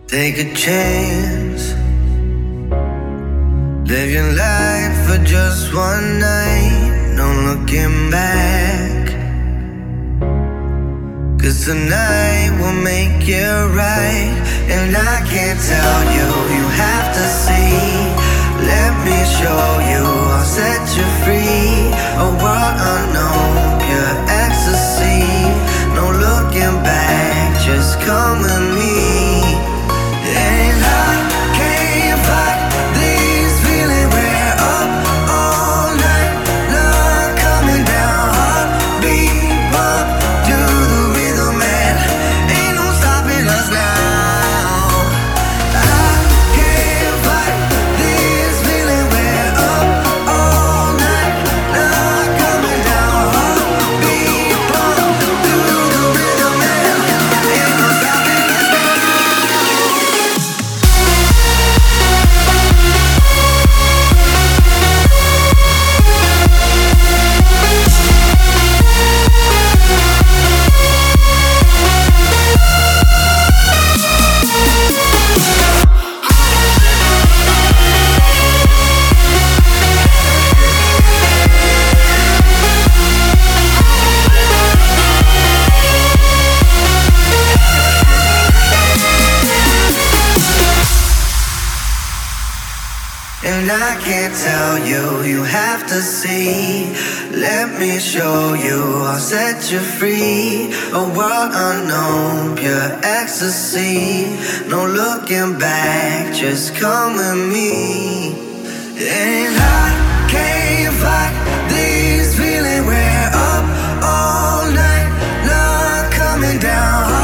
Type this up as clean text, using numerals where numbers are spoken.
Take a chance, live your life for just one night, no looking back. Cause tonight will make it right. And I can't tell you, you have to see. Let me show you, I'll set you free. A world unknown, pure ecstasy. No looking back, just come with me. And I can't fight these feelings. We're up all night long, coming down, heartbeat bump to the rhythm, man. Ain't no stopping us now. I can't fight these feelings. We're up all night long, coming down, heartbeat bump to the rhythm, man. Ain't no stopping us now. And I can't tell you, you have to see. Let me show you, I'll set you free. A world unknown, pure ecstasy. No looking back, just come with me. And I can't fight these feelings. We're up all night long, coming down.